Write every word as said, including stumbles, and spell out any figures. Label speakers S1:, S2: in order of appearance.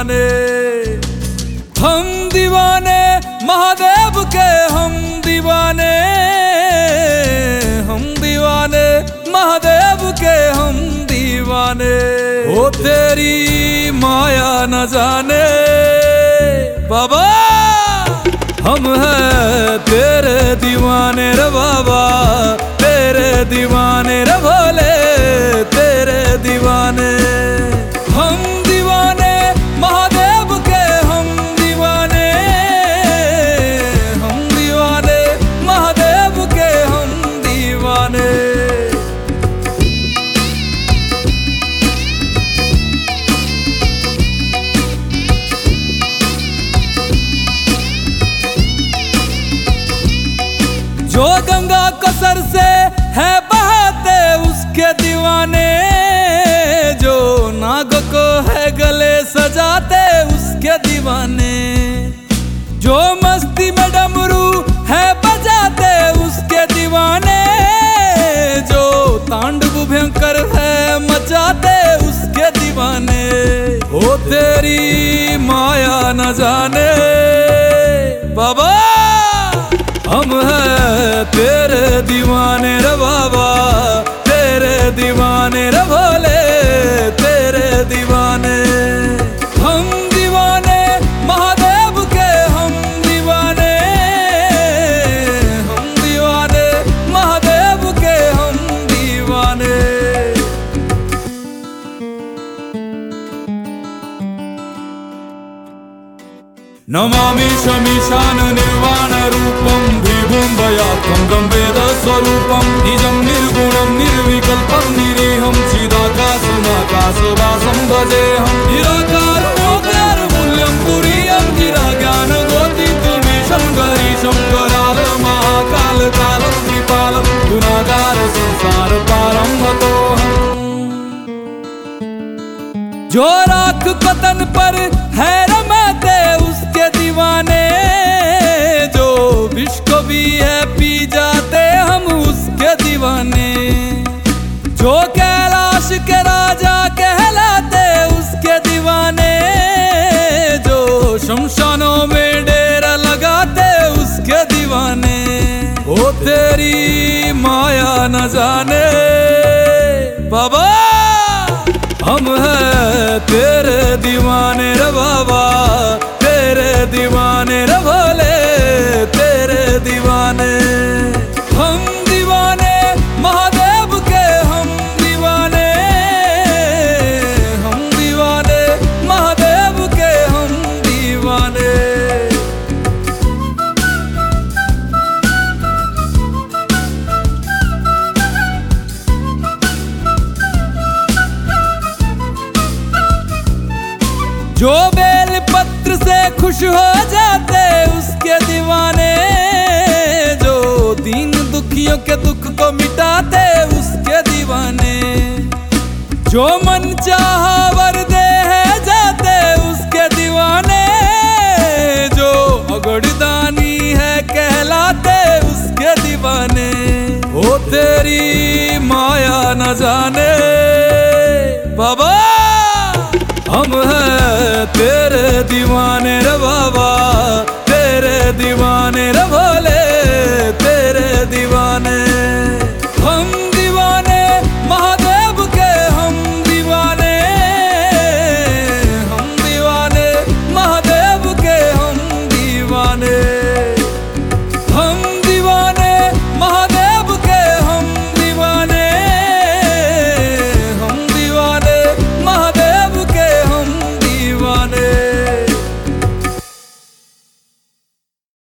S1: दीवाने, हम दीवाने महादेव के, हम दीवाने, हम दीवाने महादेव के, हम दीवाने। ओ तेरी माया न जाने बाबा, हम हैं तेरे दीवाने रे बाबा, तेरे दीवाने रे भोले, तेरे दीवाने। हम दीवाने महादेव के, हम दीवाने, हम दीवाने महादेव के, हम दीवाने। जो गंगा कसर से है बहाते उसके दीवाने, जो नाग को है गले सजाते उसके दीवाने, जो मस्ती में डमरू है बजाते उसके दीवाने, जो तांडव भयंकर है मचाते उसके दीवाने। ओ तेरी माया न जाने बाबा, हम हैं तेरे दीवाने रे बाबा, तेरे दीवाने रे भोले, तेरे दीवाने। हम दीवाने महादेव के, हम दीवाने, हम दीवाने महादेव के, हम दीवाने। नमामि शमीशान निर्वाण रूपम विभुं भयात्मकं वेद स्वरूपम, निजं निर्गुणं निर्विकल्पं निरीहं चिदाकाशमाकाशवासं भजेऽहं। निराकारमोकारमूल्यं तुरीयं चिराज्ञानगोतीतमीशं गरीशं कराल महाकाल कालं त्रिपालं गुणागार संसार पारं हतोऽहम्। जो राख पतन पर है रमाते उसके दीवाने, जो विष को भी है पी जाते हम उसके दीवाने, जो कैलाश के राजा कहलाते उसके दीवाने, जो शमशानों में डेरा लगाते उसके दीवाने। ओ तेरी माया न जाने बाबा, हम हैं तेरे दीवाने रे बाबा, तेरे दीवाने रे भोले, तेरे दीवाने। हम दीवाने महादेव के, हम दीवाने, हम दीवाने महादेव के, हम दीवाने। जो बेल पत्र से खुश हो जाते उसके दीवाने, जो दीन दुखियों के दुख को मिटाते उसके दीवाने, जो मन चाहा वर दे है जाते उसके दीवाने, जो अगड़दानी है कहलाते उसके दीवाने। ओ तेरी माया न जाने बाबा, हम हैं तेरे दीवाने रे बाबा, तेरे दीवाने रे भोले, तेरे दीवाने।